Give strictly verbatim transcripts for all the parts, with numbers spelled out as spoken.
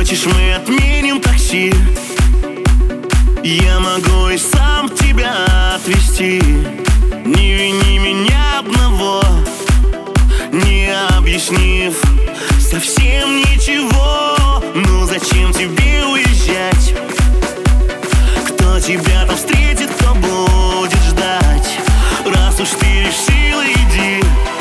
Хочешь, мы отменим такси? Я могу и сам тебя отвезти. Не вини меня одного, не объяснив совсем ничего. Ну зачем тебе уезжать? Кто тебя там встретит, кто будет ждать? Раз уж ты решила, иди.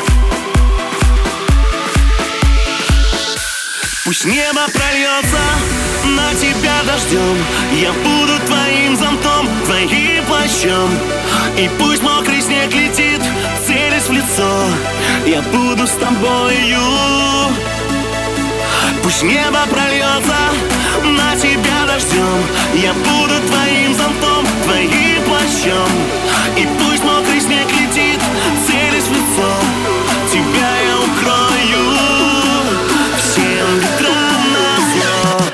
Пусть небо прольется на тебя дождем. Я буду твоим зонтом, твоим плащом. И пусть мокрый снег летит, целясь в лицо, я буду с тобою. Пусть небо прольется на тебя дождем. Я буду твоим зонтом, твоим плащом. И пусть мокрый снег летит, целясь в лицо, тебя я укрою всем ветрам назло.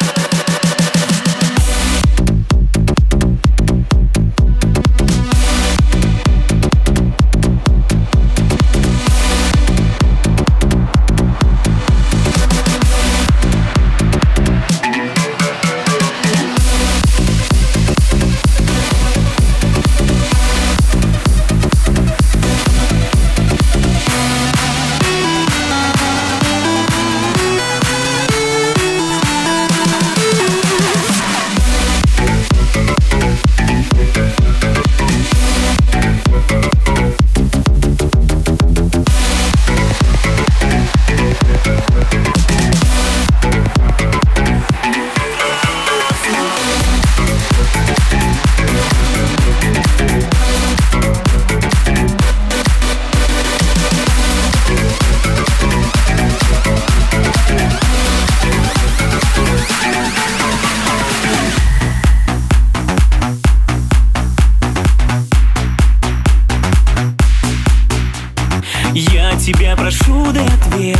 Я тебя прошу, дай ответ.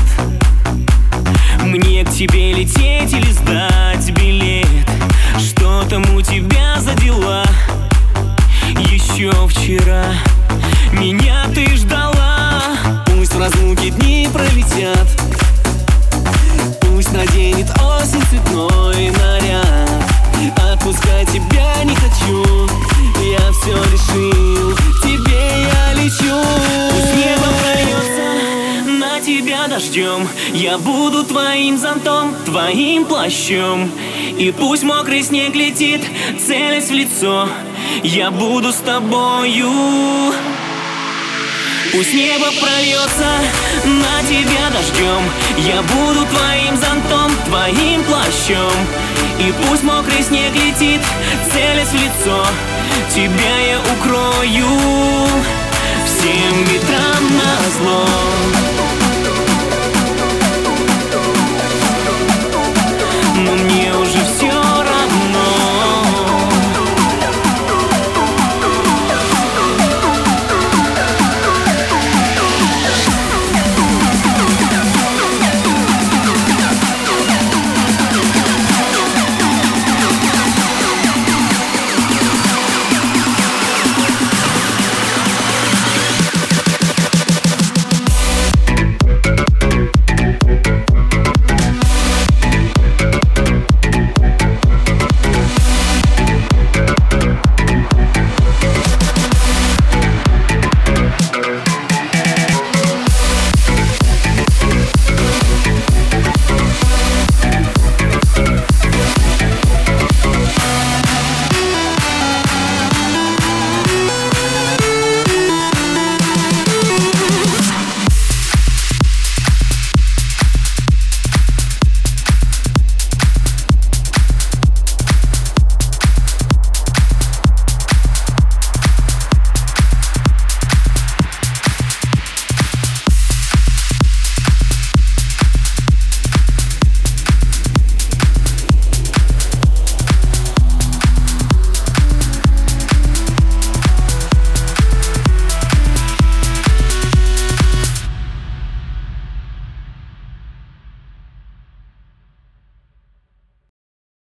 Мне к тебе лететь или сдать билет? Что там у тебя за дела? Еще вчера меня ты ждала. Пусть в разлуке дни пролетят, пусть наденет осень цветной наряд. Отпускать тебя не хочу, я все решил, к тебе я лечу. Пусть небо прольется на тебя дождем. Я буду твоим зонтом, твоим плащом. И пусть мокрый снег летит, целясь в лицо, я буду с тобою. Пусть небо прольется на тебя дождем. Я буду твоим зонтом, твоим плащом. И пусть мокрый снег летит, целясь в лицо, тебя я укрою всем ветрам назло.